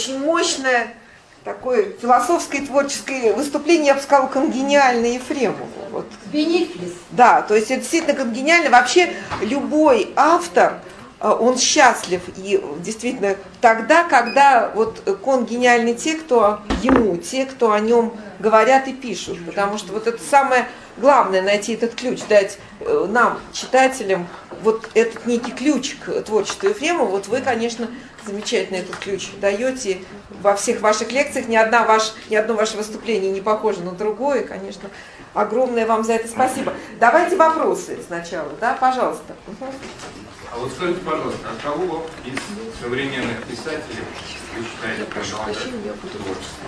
очень мощное такое философское и творческое выступление, я бы сказала, конгениальное Ефремову. Вот. Бенефис. Да, то есть это действительно конгениально. Вообще любой автор, он счастлив и действительно тогда, когда вот конгениальны те, кто ему, те, кто о нем говорят и пишут. Потому что вот это самое главное, найти этот ключ, дать нам, читателям, вот этот некий ключ к творчеству Ефремова. Вот вы, конечно, замечательно этот ключ даете во всех ваших лекциях. Ни одно ваше выступление не похоже на другое. Конечно, огромное вам за это спасибо. Давайте вопросы сначала, да, пожалуйста. А вот скажите, пожалуйста, от кого из современных писателей вы считаете творчество?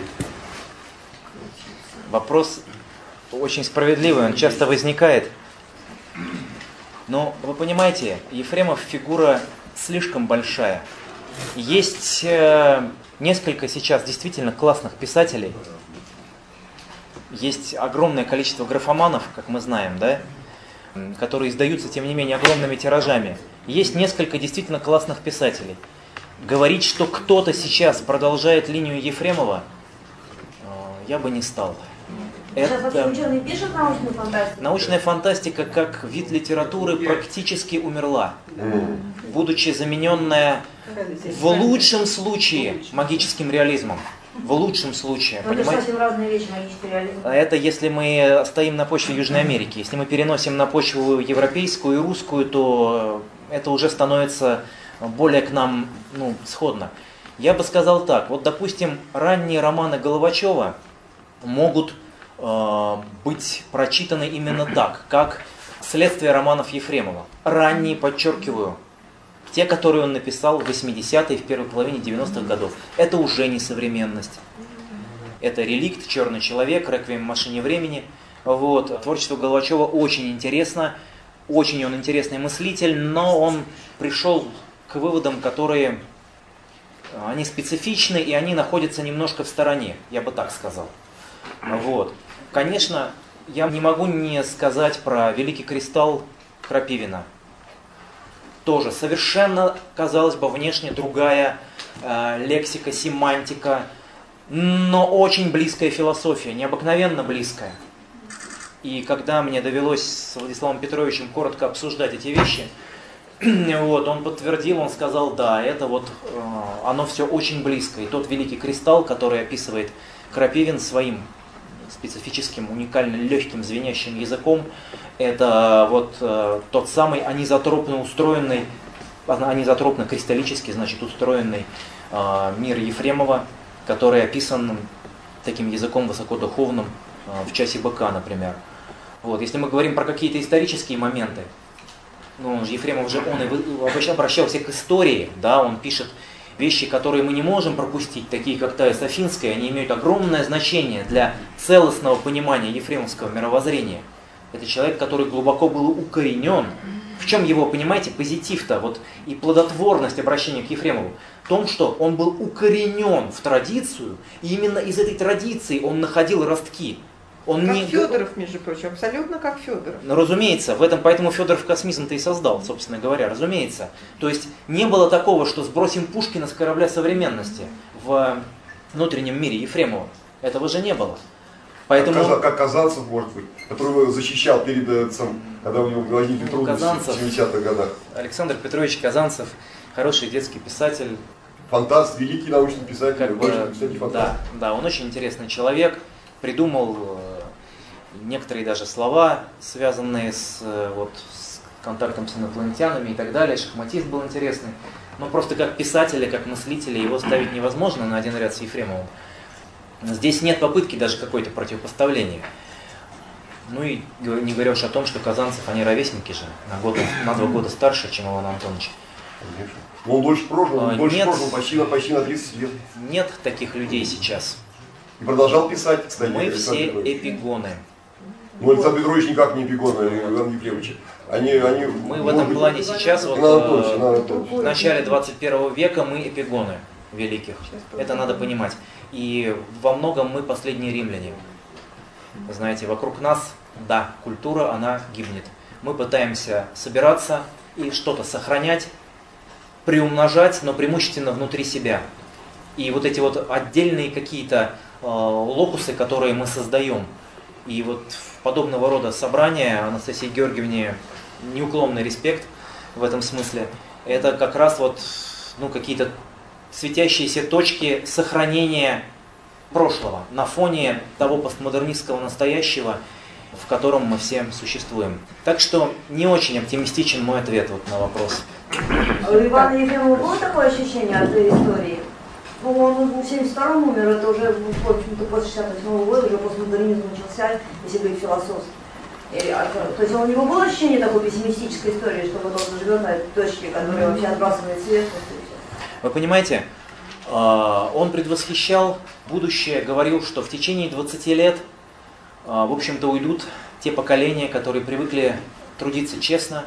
Вопрос очень справедливый, он часто возникает. Но вы понимаете, Ефремов фигура слишком большая. Есть несколько сейчас действительно классных писателей. Есть огромное количество графоманов, как мы знаем, да, которые издаются, тем не менее, огромными тиражами. Есть несколько действительно классных писателей. Говорить, что кто-то сейчас продолжает линию Ефремова, я бы не стал. Сейчас вообще ученые пишут научную фантастику? Научная фантастика как вид литературы практически умерла, будучи замененная в лучшем случае магическим реализмом. В лучшем случае. Но это совсем разные вещи, магический реализм. Это если мы стоим на почве Южной Америки. Если мы переносим на почву европейскую и русскую, то это уже становится более к нам сходно. Я бы сказал так. Вот, допустим, ранние романы Головачева могут быть прочитаны именно так, как следствие романов Ефремова. Ранние, подчеркиваю, те, которые он написал в 80-е, в первой половине 90-х годов. Это уже не современность. Это «Реликт», «Черный человек», «Реквием в машине времени». Вот. Творчество Головачева очень интересно. Очень он интересный мыслитель, но он пришел к выводам, которые они специфичны и они находятся немножко в стороне, я бы так сказал. Вот. Конечно, я не могу не сказать про «Великий кристалл» Крапивина. Тоже совершенно, казалось бы, внешне другая лексика, семантика, но очень близкая философия, необыкновенно близкая. И когда мне довелось с Владиславом Петровичем коротко обсуждать эти вещи, вот, он подтвердил, он сказал, да, это вот, оно все очень близко. И тот «Великий кристалл», который описывает Крапивин своим специфическим, уникально легким, звенящим языком, это вот тот самый анизотропно устроенный, анизотропно-кристаллически, значит, устроенный мир Ефремова, который описан таким языком высокодуховным в «Часе быка», например. Вот. Если мы говорим про какие-то исторические моменты, Ефремов же, он обычно обращался к истории, да, он пишет вещи, которые мы не можем пропустить, такие как Таис Афинская, они имеют огромное значение для целостного понимания ефремовского мировоззрения. Это человек, который глубоко был укоренен. В чем его, понимаете, позитив-то, вот, и плодотворность обращения к Ефремову? В том, что он был укоренен в традицию, и именно из этой традиции он находил ростки. Он как не... Федоров, между прочим, абсолютно как Федоров. Ну, разумеется, в этом поэтому Федоров космизм-то и создал, собственно говоря, разумеется. То есть не было такого, что сбросим Пушкина с корабля современности в внутреннем мире Ефремова. Этого же не было. Поэтому... Как Казанцев, может быть, который защищал перед отцом, когда у него возникли трудности в 70-х годах. Александр Петрович Казанцев, хороший детский писатель. Фантаст, великий научный писатель, кстати, фантаст. Да, он очень интересный человек, придумал некоторые даже слова, связанные с контактом с инопланетянами и так далее. Шахматист был интересный. Но просто как писателя, как мыслителя его ставить невозможно на один ряд с Ефремовым. Здесь нет попытки даже какое-то противопоставления. Ну и не говоря уж о том, что Казанцев, они ровесники же, на 2 года старше, чем Иван Антонович. Конечно. Но он больше прожил, почти на 30 лет. Нет таких людей сейчас. И продолжал писать, кстати. Мы все эпигоны. Ну, Александр Петрович никак не эпигон, Иван Ефремович. Мы в этом плане сейчас, в начале 21 века, мы эпигоны великих. Это надо понимать. И во многом мы последние римляне. Знаете, вокруг нас, да, культура, она гибнет. Мы пытаемся собираться и что-то сохранять, приумножать, но преимущественно внутри себя. И вот эти вот отдельные какие-то локусы, которые мы создаем. И вот в подобного рода собрания Анастасии Георгиевне неуклонный респект в этом смысле. Это как раз вот какие-то светящиеся точки сохранения прошлого на фоне того постмодернистского настоящего, в котором мы все существуем. Так что не очень оптимистичен мой ответ вот на вопрос. А у Ивана Ефремова было такое ощущение от этой истории? Он в 72-м умер, это уже, в общем-то, после 68-го года, уже постмодернизм начался, если говорить философски. То есть у него было ощущение такой пессимистической истории, что вот он живет на этой точке, которая вообще отбрасывает свет? Вы понимаете, он предвосхищал будущее, говорил, что в течение 20 лет, в общем-то, уйдут те поколения, которые привыкли трудиться честно,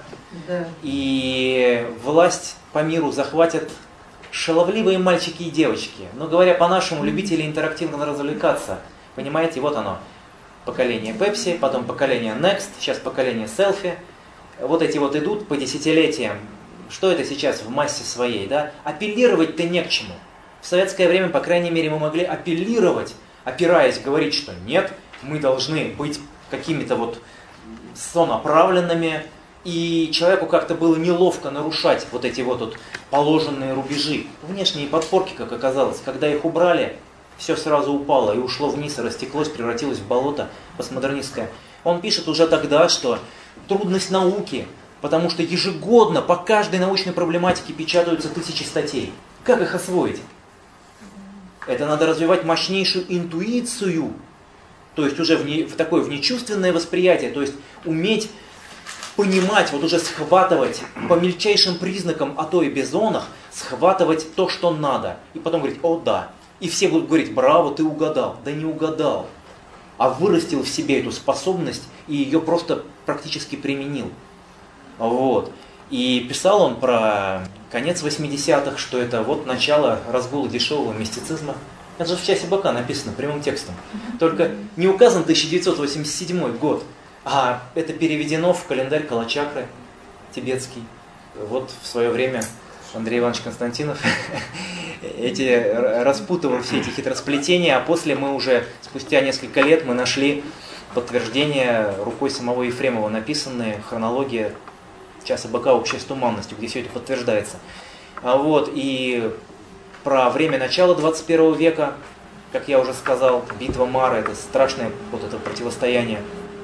и власть по миру захватят шаловливые мальчики и девочки. Но говоря по-нашему, любители интерактивно развлекаться. Понимаете, вот оно. Поколение Pepsi, потом поколение Next, сейчас поколение Selfie. Вот эти вот идут по десятилетиям. Что это сейчас в массе своей, да? Апеллировать-то не к чему. В советское время, по крайней мере, мы могли апеллировать, опираясь, говорить, что нет, мы должны быть какими-то вот сонаправленными, и человеку как-то было неловко нарушать вот эти вот положенные рубежи. Внешние подпорки, как оказалось, когда их убрали, все сразу упало и ушло вниз, и растеклось, превратилось в болото постмодернистское. Он пишет уже тогда, что трудность науки, потому что ежегодно по каждой научной проблематике печатаются тысячи статей. Как их освоить? Это надо развивать мощнейшую интуицию, то есть уже в такое внечувственное восприятие, то есть уметь понимать, вот уже схватывать по мельчайшим признакам, а то и без зонах, схватывать то, что надо. И потом говорить, о да. И все будут говорить, браво, ты угадал. Да не угадал, а вырастил в себе эту способность и ее просто практически применил. Вот. И писал он про конец 80-х, что это вот начало разгула дешевого мистицизма. Это же в часе Бака написано прямым текстом. Только не указан 1987 год. А это переведено в календарь Калачакры тибетский. Вот в свое время Андрей Иванович Константинов распутывал все эти хитросплетения, а после мы уже, спустя несколько лет, мы нашли подтверждение рукой самого Ефремова, написанные хронология часа Бака «Общая с туманностью», где все это подтверждается. Вот, и про время начала 21 века, как я уже сказал, битва Мара, это страшное вот это противостояние.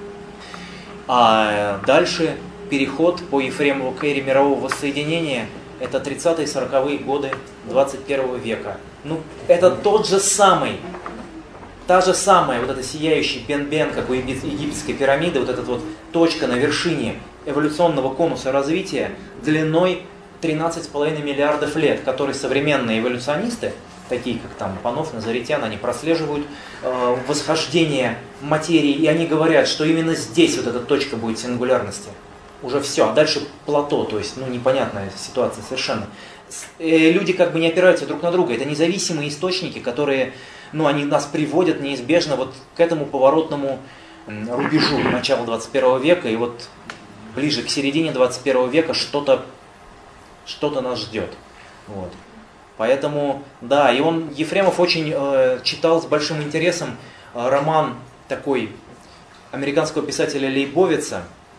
А дальше переход по Ефремову к эре мирового воссоединения, это 30-е, 40-е годы 21 века. Ну, это тот же самый, та же самая вот эта сияющая бен-бен, как у египетской пирамиды, вот эта вот точка на вершине эволюционного конуса развития длиной 13,5 миллиардов лет, который современные эволюционисты, такие как там Панов, Назаретян, они прослеживают восхождение материи, и они говорят, что именно здесь вот эта точка будет сингулярности. Уже все, а дальше плато, то есть непонятная ситуация совершенно. Люди как бы не опираются друг на друга, это независимые источники, которые, они нас приводят неизбежно вот к этому поворотному рубежу начала 21 века, и вот ближе к середине 21 века что-то нас ждет. Вот. Поэтому, да, и Ефремов очень читал с большим интересом роман такой американского писателя Лейбовица.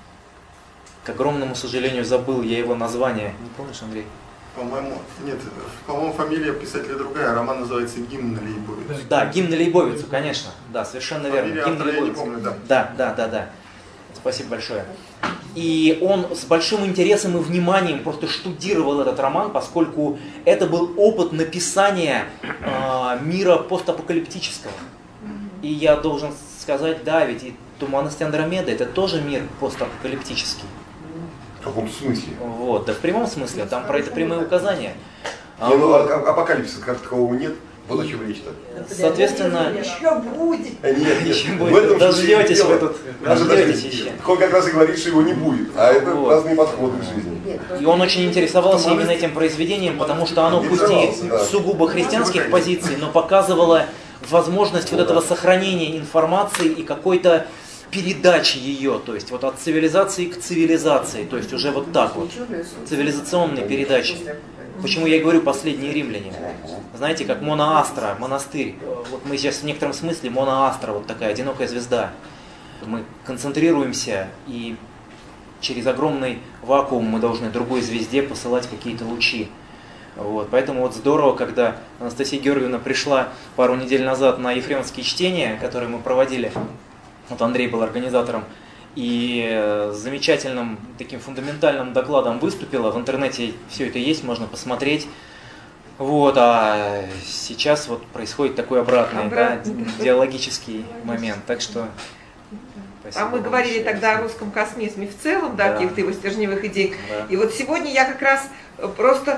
К огромному сожалению, забыл я его название. Не помнишь, Андрей? По-моему, фамилия писателя другая, роман называется «Гимн на Лейбовицу». Да, «Гимн на Лейбовицу», конечно. Да, совершенно верно. «Гимн на Лейбовицу». Я не помню, Да. Спасибо большое. И он с большим интересом и вниманием просто штудировал этот роман, поскольку это был опыт написания мира постапокалиптического. И я должен сказать, да, ведь и «Туманность Андромеды» это тоже мир постапокалиптический. В каком смысле? Вот, да в прямом смысле, там про это прямые указания. Апокалипсиса как такового нет. Вот о чем речь-то. Соответственно, еще будет. Нет. В этом дождетесь вы тут. Дождетесь еще. Он как раз и говорит, что его не будет. А это вот. Разные подходы к жизни. И он очень интересовался именно этим произведением, потому что оно хоть и сугубо христианских позиций, но показывало возможность вот этого сохранения информации и какой-то передачи ее, то есть вот от цивилизации к цивилизации, то есть уже вот так вот, цивилизационной передачи. Почему я и говорю «последние римляне». Знаете, как Моноастра, монастырь. Вот мы сейчас в некотором смысле Моноастра, вот такая одинокая звезда. Мы концентрируемся, и через огромный вакуум мы должны другой звезде посылать какие-то лучи. Вот. Поэтому вот здорово, когда Анастасия Георгиевна пришла пару недель назад на ефремовские чтения, которые мы проводили. Вот Андрей был организатором. И с замечательным таким фундаментальным докладом выступила. В интернете все это есть, можно посмотреть. Вот, а сейчас вот происходит такой обратный. Да, идеологический момент. Так что спасибо. А мы говорили тогда о русском космизме в целом, да, каких-то его стержневых идей. Да. И вот сегодня я как раз просто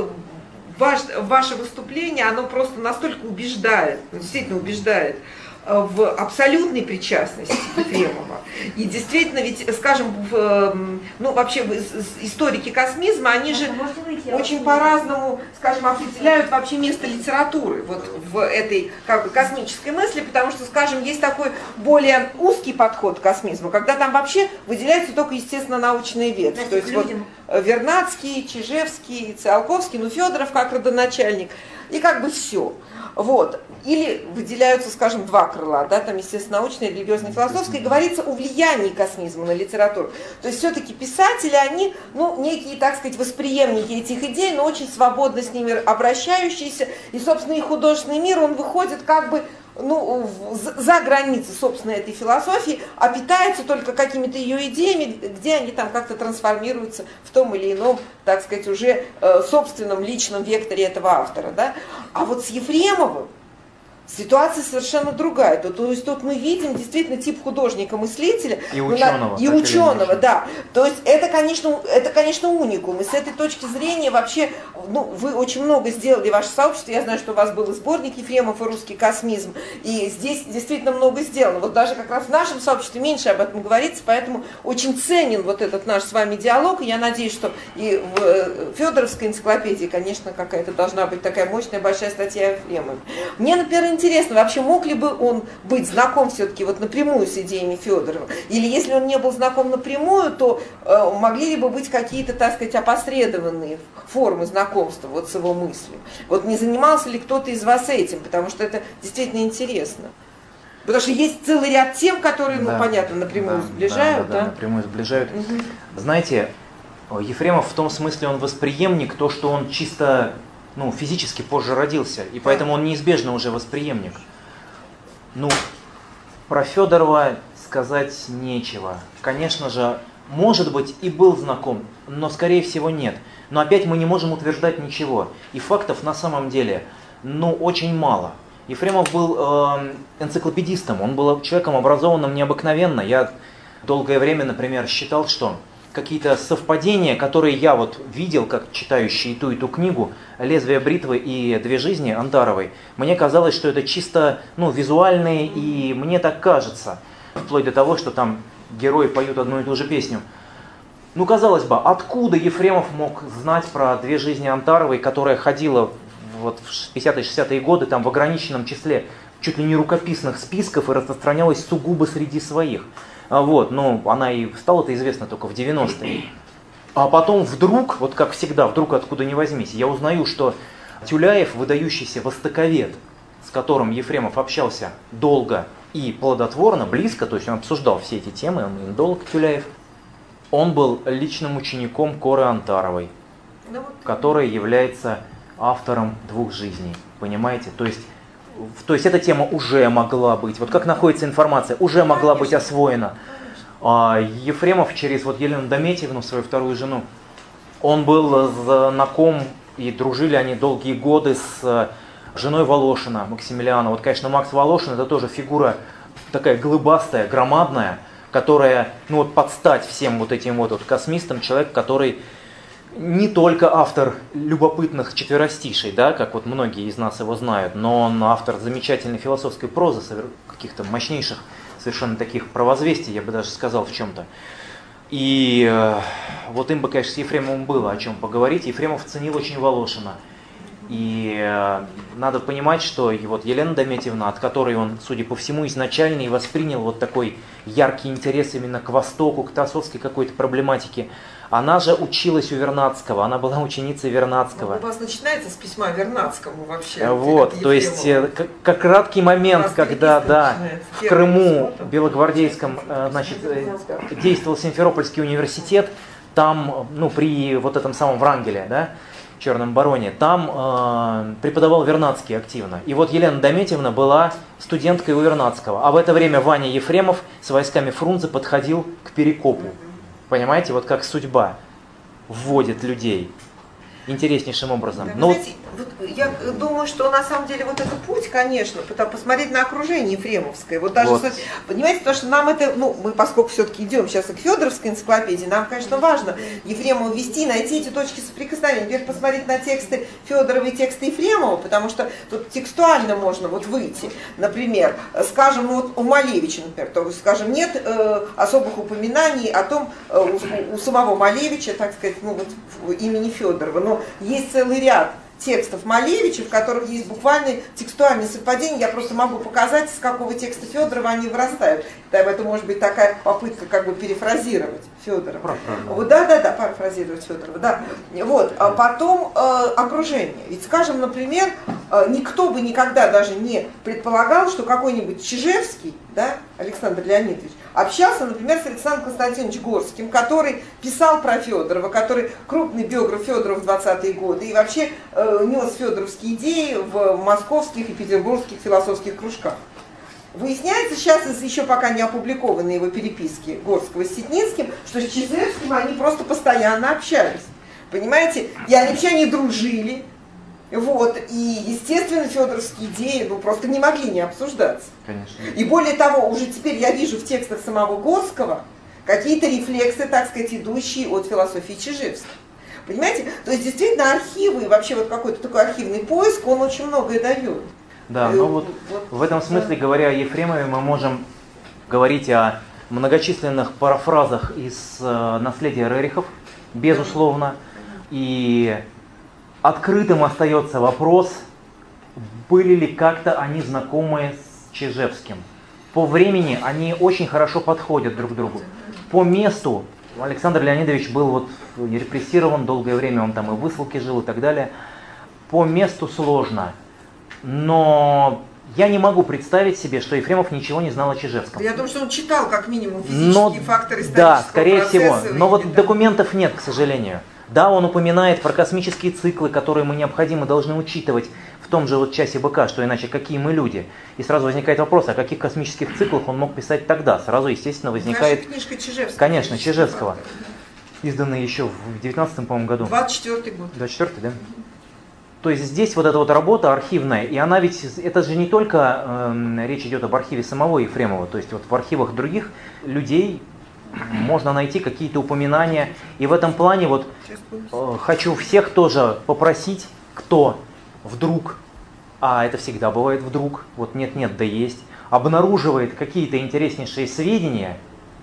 ваше выступление, оно просто настолько убеждает, действительно убеждает в абсолютной причастности Ефремова. И действительно, ведь, скажем, вообще историки космизма, они же очень по-разному, скажем, определяют вообще место литературы вот в этой космической мысли, потому что, скажем, есть такой более узкий подход к космизму, когда там вообще выделяется только, естественно, научная ветвь. То есть вот Вернадский, Чижевский, Циолковский, Федоров как родоначальник, и как бы все. Вот. Или выделяются, скажем, два крыла, да, там, естественно, научное, религиозное, философское, и говорится о влиянии космизма на литературу. То есть все-таки писатели, они, некие, так сказать, восприемники этих идей, но очень свободно с ними обращающиеся, и, собственно, их художественный мир, он выходит как бы, за границы, собственно, этой философии, а питается только какими-то ее идеями, где они там как-то трансформируются в том или ином, так сказать, уже собственном личном векторе этого автора. Да? А вот с Ефремовым ситуация совершенно другая. То есть тут мы видим действительно тип художника-мыслителя. И ученого. И ученого, да. То есть это, конечно, уникум. И с этой точки зрения вообще, вы очень много сделали, ваше сообщество. Я знаю, что у вас был и сборник Ефремов, и русский космизм. И здесь действительно много сделано. Вот даже как раз в нашем сообществе меньше об этом говорится, поэтому очень ценен вот этот наш с вами диалог. И я надеюсь, что и в Федоровской энциклопедии, конечно, какая-то должна быть такая мощная большая статья о Ефремове. Мне, например, интересно, вообще мог ли бы он быть знаком все-таки вот напрямую с идеями Федорова? Или если он не был знаком напрямую, то могли ли бы быть какие-то, так сказать, опосредованные формы знакомства вот с его мыслью? Вот не занимался ли кто-то из вас этим? Потому что это действительно интересно. Потому что есть целый ряд тем, которые, понятно, напрямую сближают. Да, напрямую сближают. Угу. Знаете, Ефремов в том смысле он восприемник, то, что он чисто физически позже родился, и поэтому он неизбежно уже восприемник. Про Федорова сказать нечего. Конечно же, может быть, и был знаком, но, скорее всего, нет. Но опять мы не можем утверждать ничего. И фактов на самом деле, очень мало. Ефремов был энциклопедистом, он был человеком образованным необыкновенно. Я долгое время, например, считал, что какие-то совпадения, которые я вот видел, как читающий и ту книгу «Лезвие бритвы» и «Две жизни» Антаровой, мне казалось, что это чисто визуальные, и мне так кажется, вплоть до того, что там герои поют одну и ту же песню. Казалось бы, откуда Ефремов мог знать про «Две жизни» Антаровой, которая ходила вот в 50-60-е годы там в ограниченном числе чуть ли не рукописных списков и распространялась сугубо среди своих. Она и стала-то известна только в 90-е. А потом вдруг, вот как всегда, вдруг откуда ни возьмись, я узнаю, что Тюляев, выдающийся востоковед, с которым Ефремов общался долго и плодотворно, близко, то есть он обсуждал все эти темы, он индолог Тюляев, он был личным учеником Коры Антаровой, которая является автором «Двух жизней». Понимаете? То есть эта тема уже могла быть, вот как находится информация, уже могла быть освоена. Ефремов через Елену Дометьевну, свою вторую жену, он был знаком, и дружили они долгие годы с женой Волошина, Максимилиана. Вот, конечно, Макс Волошин — это тоже фигура такая глыбастая, громадная, которая, под стать всем вот этим вот космистам, человек, который не только автор любопытных четверостишей, да, как вот многие из нас его знают, но он автор замечательной философской прозы, каких-то мощнейших совершенно таких провозвестий, я бы даже сказал, в чем-то. И вот им бы, конечно, с Ефремовым было о чем поговорить. Ефремов ценил очень Волошина. И надо понимать, что и вот Елена Дометьевна, от которой он, судя по всему, изначально и воспринял вот такой яркий интерес именно к Востоку, к теософской какой-то проблематике, Она же училась у Вернадского, она была ученицей Вернадского. У вас начинается с письма Вернадскому вообще. Вот, то есть, как краткий момент, когда, да, в Крыму, Белогвардейском, значит, действовал Симферопольский университет, там, ну, при вот этом самом Врангеле, да, Черном бароне, там преподавал Вернадский активно. И вот Елена Дометьевна была студенткой у Вернадского, а в это время Ваня Ефремов с войсками Фрунзе подходил к Перекопу. Понимаете, вот как судьба вводит людей интереснейшим образом. Да, знаете, вот я думаю, что на самом деле вот этот путь, конечно, посмотреть на окружение ефремовское. Вот даже, вот. Понимаете, потому что нам это, ну, мы поскольку все-таки идем сейчас и к Федоровской энциклопедии, нам, конечно, важно Ефремова ввести, найти эти точки соприкосновения. Теперь посмотреть на тексты Федорова и тексты Ефремова, потому что тут текстуально можно вот выйти. Например, скажем, ну, вот у Малевича, например, то, скажем, нет особых упоминаний о том, у самого Малевича, так сказать, ну, вот, имени Федорова. Но есть целый ряд текстов Малевича, в которых есть буквальные текстуальные совпадения. Я просто могу показать, из какого текста Федорова они вырастают. Это может быть такая попытка как бы перефразировать Федорова. Вот, да, парафразировать Федорова. Да. Вот. А потом окружение. Ведь, скажем, например, никто бы никогда даже не предполагал, что какой-нибудь Чижевский, да, Александр Леонидович, общался, например, с Александром Константиновичем Горским, который писал про Федорова, который крупный биограф Федорова в 20-е годы и вообще нес федоровские идеи в московских и петербургских философских кружках. Выясняется сейчас из еще пока не опубликованной его переписки Горского с Ситницким, что с Чижевским они просто постоянно общались. Понимаете? И они вообще не дружили. Вот, и, естественно, федоровские идеи ну, просто не могли не обсуждаться. Конечно. И более того, уже теперь я вижу в текстах самого Горского какие-то рефлексы, так сказать, идущие от философии Чижевского. Понимаете? То есть, действительно, архивы, вообще вот какой-то такой архивный поиск, он очень многое дает. Да, ну вот в этом смысле, говоря о Ефремове, мы можем говорить о многочисленных парафразах из наследия Рерихов, безусловно, и открытым остается вопрос, были ли как-то они знакомы с Чижевским. По времени они очень хорошо подходят друг к другу. По месту Александр Леонидович был вот репрессирован, долгое время он там и в высылке жил и так далее. По месту сложно, но я не могу представить себе, что Ефремов ничего не знал о Чижевском. Я думаю, что он читал как минимум физические факторы исторического да, скорее процесса. всего, но вот документов нет, к сожалению. Да, он упоминает про космические циклы, которые мы необходимо должны учитывать в том же вот часе быка, что иначе какие мы люди. И сразу возникает вопрос, о каких космических циклах он мог писать тогда. Сразу, естественно, возникает... Наша книжка Чижевского. Конечно, Чижевского. Изданная еще в 19-м, по-моему, году. 24-й год. 24-й, да? То есть здесь вот эта вот работа архивная, и она ведь, это же не только речь идет об архиве самого Ефремова, то есть вот в архивах других людей можно найти какие-то упоминания. И в этом плане вот хочу всех тоже попросить, кто вдруг, а это всегда бывает вдруг, вот нет-нет, да есть, обнаруживает какие-то интереснейшие сведения,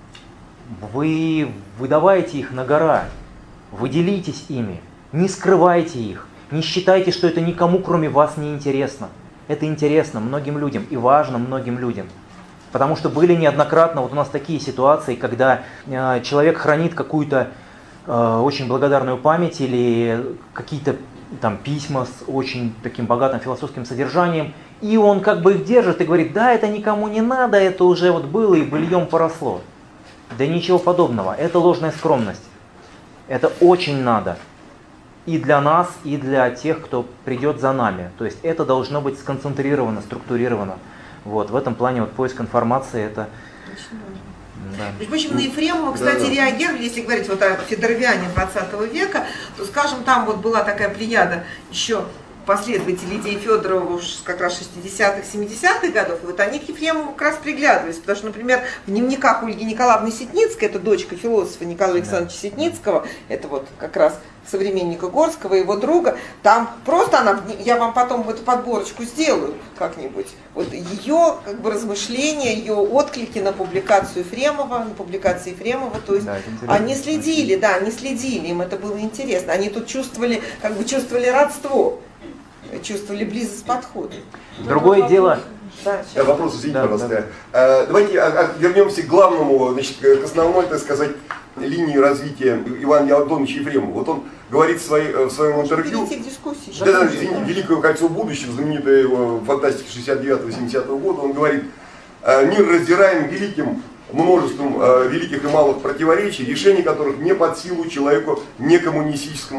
вы выдавайте их на гора, вы делитесь ими, не скрывайте их, не считайте, что это никому, кроме вас, не интересно. Это интересно многим людям и важно многим людям. Потому что были неоднократно вот у нас такие ситуации, когда человек хранит какую-то очень благодарную память или какие-то там письма с очень таким богатым философским содержанием, и он как бы их держит и говорит, да, это никому не надо, это уже вот было и быльем поросло. Да ничего подобного, это ложная скромность. Это очень надо. И для нас, и для тех, кто придет за нами. То есть это должно быть сконцентрировано, структурировано. Вот, в этом плане вот поиск информации это... Да. Между прочим, на Ефремова, кстати, реагировали, если говорить вот о федоровиане 20 века, то, скажем, там вот была такая плеяда еще последователей идеи Федорова уж как раз 60-х, 70-х годов, и вот они к Ефремову как раз приглядывались, потому что, например, в дневниках Ольги Николаевны Ситницкой, это дочка философа Николая Александровича Ситницкого, это вот как раз современника Горского, его друга, там просто она, я вам потом эту подборочку сделаю как-нибудь, вот ее как бы размышления, ее отклики на публикацию Ефремова, на публикации Ефремова, то есть они следили, им это было интересно, они тут чувствовали родство, чувствовали близость подхода. Другое дело... Да, вопрос, извините, пожалуйста. Давайте вернемся к главному, значит, к основной, так сказать, линии развития Ивана Антоновича Ефремова. Вот он говорит в своем интервью, «Великое кольцо будущего», знаменитая его фантастика 69-70 года, он говорит: «Мир раздираем великим множеством великих и малых противоречий, решение которых не под силу человеку некоммунистически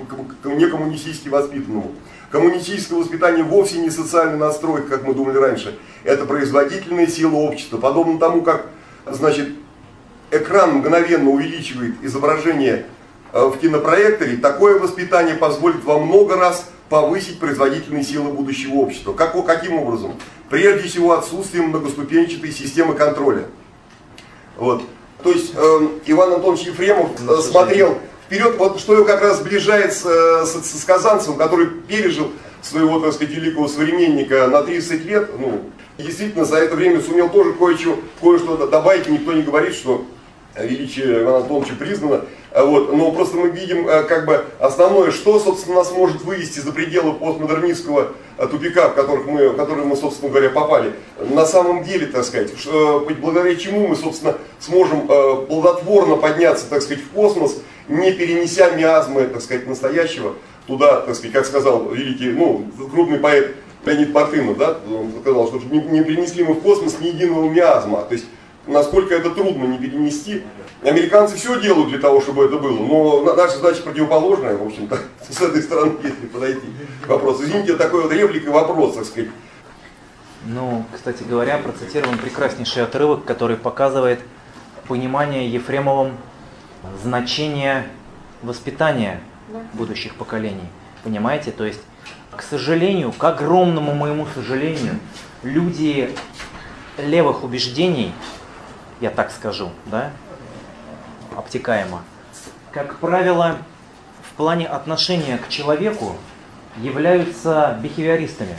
воспитанному. Коммунистическое воспитание вовсе не социальная настройка, как мы думали раньше. Это производительная сила общества. Подобно тому, как, значит, экран мгновенно увеличивает изображение в кинопроекторе, такое воспитание позволит во много раз повысить производительные силы будущего общества». Каким образом? Прежде всего, отсутствием многоступенчатой системы контроля. Вот. То есть Иван Антонович Ефремов смотрел вперед, вот, что его как раз сближает с Казанцевым, который пережил своего, так сказать, великого современника на 30 лет. Ну, и действительно за это время сумел тоже кое-что добавить. Никто не говорит, что величие Ивана Антоновича признано. Вот. Но просто мы видим как бы основное, что, собственно, нас может вывести за пределы постмодернистского тупика, в который мы, собственно говоря, попали. На самом деле, так сказать, благодаря чему мы, собственно, сможем плодотворно подняться, так сказать, в космос, не перенеся миазмы, так сказать, настоящего туда, так сказать, как сказал великий, крупный поэт Леонид Мартынов, да, он сказал, что не перенесли мы в космос ни единого миазма. То есть, насколько это трудно не перенести. Американцы все делают для того, чтобы это было, но наша задача противоположная, в общем-то, с этой стороны, если подойти к вопросу. Извините, такой вот реплика и вопрос, так сказать. Ну, кстати говоря, процитирован прекраснейший отрывок, который показывает понимание Ефремовым значения воспитания будущих поколений. Понимаете? То есть, к сожалению, к огромному моему сожалению, люди левых убеждений, я так скажу, да, обтекаемо, как правило, в плане отношения к человеку являются бихевиористами.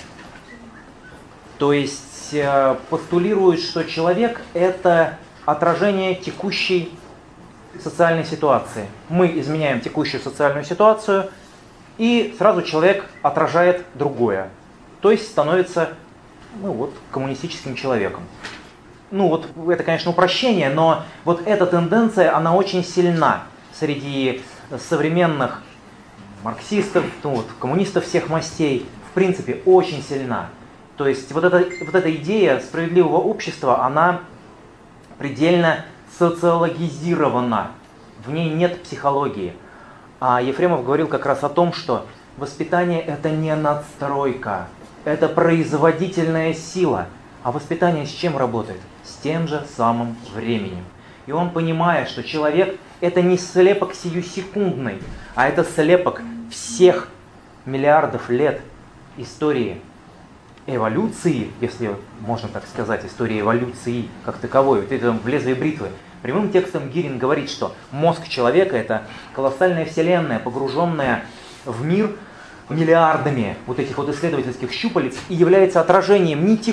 То есть постулируют, что человек – это отражение текущей социальной ситуации. Мы изменяем текущую социальную ситуацию, и сразу человек отражает другое. То есть становится коммунистическим человеком. Это, конечно, упрощение, но вот эта тенденция, она очень сильна среди современных марксистов, коммунистов всех мастей, в принципе, очень сильна. То есть вот эта идея справедливого общества, она предельно социологизирована, в ней нет психологии. А Ефремов говорил как раз о том, что воспитание – это не надстройка, это производительная сила. А воспитание с чем работает? С тем же самым временем. И он, понимая, что человек – это не слепок сиюсекундный, а это слепок всех миллиардов лет истории эволюции, если можно так сказать, истории эволюции как таковой, вот это в лезвие бритвы. Прямым текстом Гирин говорит, что мозг человека – это колоссальная вселенная, погруженная в мир миллиардами вот этих вот исследовательских щупалец, и является отражением не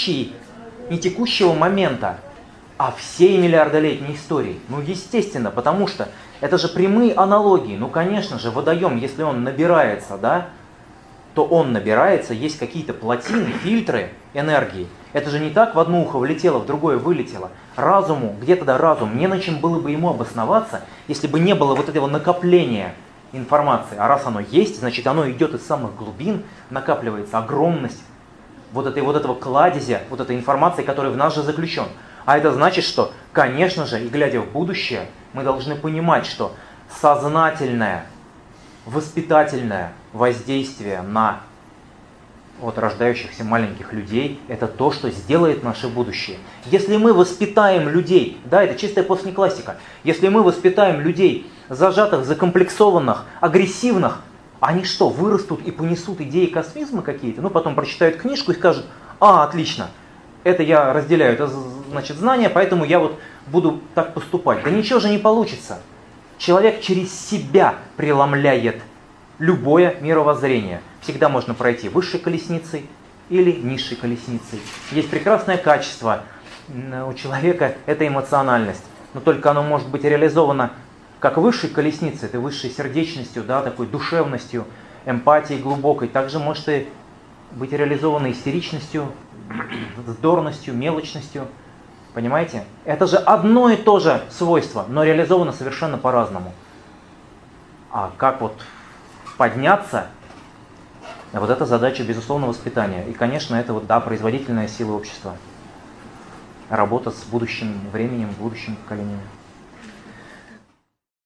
текущего момента, а всей миллиардолетней истории. Естественно, потому что это же прямые аналогии. Конечно же, водоем, если он набирается, да, то он набирается, есть какие-то плотины, фильтры энергии. Это же не так в одно ухо влетело, в другое вылетело. Разуму, где тогда разум? Не на чем было бы ему обосноваться, если бы не было вот этого накопления информации. А раз оно есть, значит оно идет из самых глубин, накапливается огромность вот этого кладезя, вот этой информации, которая в нас же заключен. А это значит, что, конечно же, и глядя в будущее, мы должны понимать, что сознательное, воспитательное воздействие на рождающихся маленьких людей – это то, что сделает наше будущее. Если мы воспитаем людей, да, это чистая постклассика, если мы воспитаем людей зажатых, закомплексованных, агрессивных, они что, вырастут и понесут идеи космизма какие-то? Потом прочитают книжку и скажут: отлично, это я разделяю, это значит знание, поэтому я буду так поступать. Да ничего же не получится. Человек через себя преломляет любое мировоззрение. Всегда можно пройти высшей колесницей или низшей колесницей. Есть прекрасное качество у человека – это эмоциональность. Но только оно может быть реализовано как высшей колесницей, это высшей сердечностью, да, такой душевностью, эмпатией глубокой. Также может и быть реализовано истеричностью, вздорностью, мелочностью. Понимаете? Это же одно и то же свойство, но реализовано совершенно по-разному. А как вот подняться, вот это задача, безусловно, воспитания. И, конечно, это вот, да, производительная сила общества. Работа с будущим временем, будущим поколением.